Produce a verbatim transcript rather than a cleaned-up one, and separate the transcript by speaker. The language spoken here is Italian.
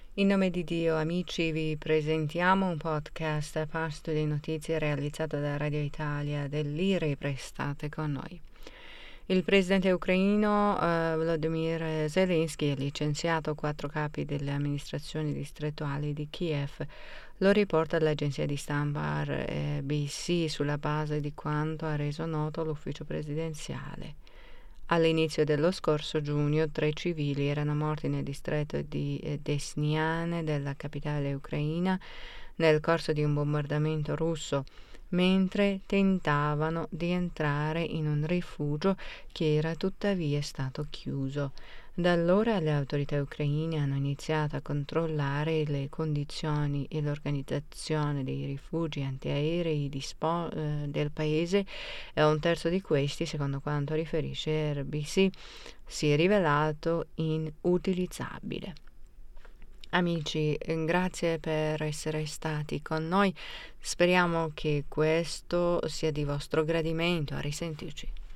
Speaker 1: In nome di Dio, amici, vi presentiamo un podcast a pasto di notizie realizzato da Radio Italia dell'I R I. Restate con noi. Il presidente ucraino uh, Volodymyr Zelensky ha licenziato quattro capi delle amministrazioni distrettuali di Kiev. Lo riporta l'agenzia di stampa R B C sulla base di quanto ha reso noto l'ufficio presidenziale. All'inizio dello scorso giugno tre civili erano morti nel distretto di Desniane della capitale ucraina nel corso di un bombardamento russo, mentre tentavano di entrare in un rifugio che era tuttavia stato chiuso. Da allora le autorità ucraine hanno iniziato a controllare le condizioni e l'organizzazione dei rifugi antiaerei dispo- eh, del paese e un terzo di questi, secondo quanto riferisce R B C, si è rivelato inutilizzabile. Amici, grazie per essere stati con noi. Speriamo che questo sia di vostro gradimento. A risentirci.